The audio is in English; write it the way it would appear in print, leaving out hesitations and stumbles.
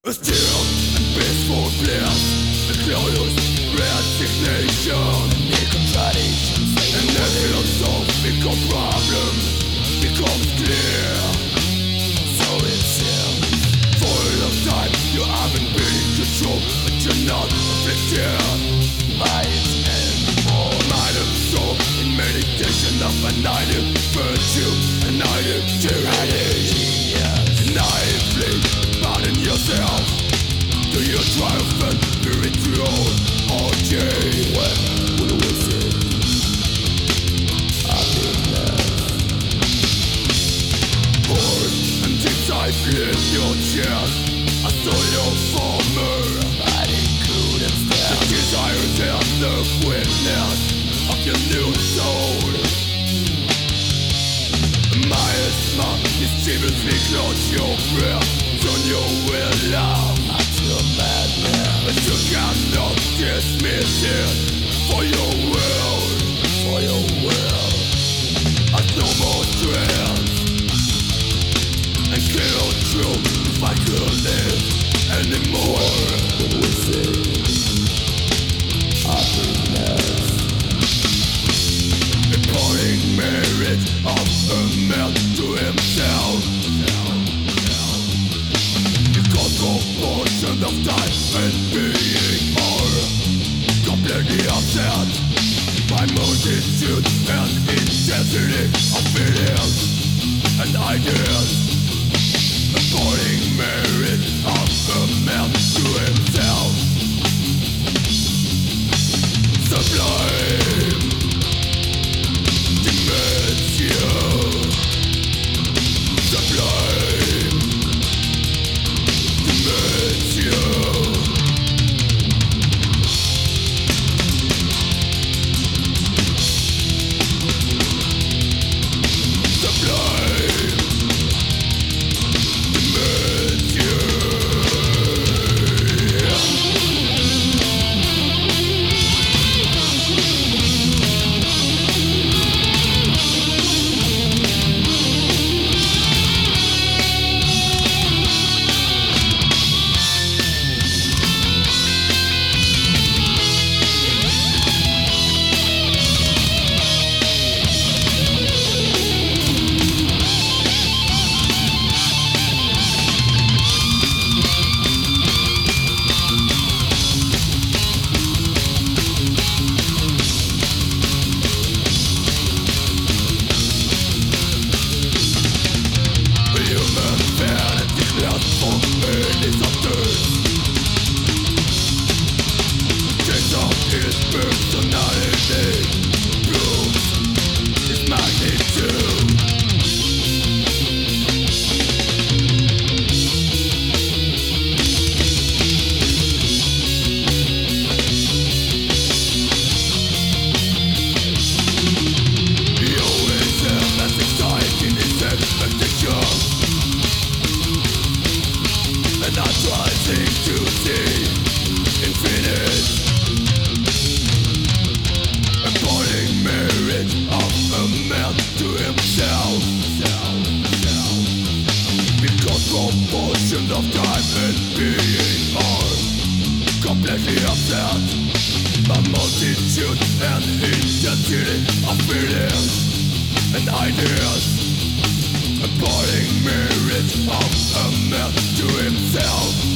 A still and peaceful bliss, the glorious resignation, the contradictions, and the philosophical problem becomes clear. So it seems. For a long time you haven't been in control, but you're not afflicted By its anymore. Mind and soul in meditation of annihilated virtue, annihilated tyranny. Naively pardon yourself to your triumphant spiritual orgy. When will we see happiness? Hard and inside in your chest, a soil former. But it couldn't The stand. desires and the witness of your new soul. Miasma mischievously close your breath, turn your will out. Until madness. But you cannot dismiss it for your will. For your will. Has no more strength and cannot true if I could live anymore. Will we see happiness? Imparting merit of a man to himself. Because of portion of time and being are completely upset by multitude and intensity of feelings and ideas. Imparting merit of a man to himself. Sublime dimension. Sublime dimension. Sublime Proportions of time and being are completely upset by multitude and intensity of feelings and ideas. Imparting merit of a man to himself.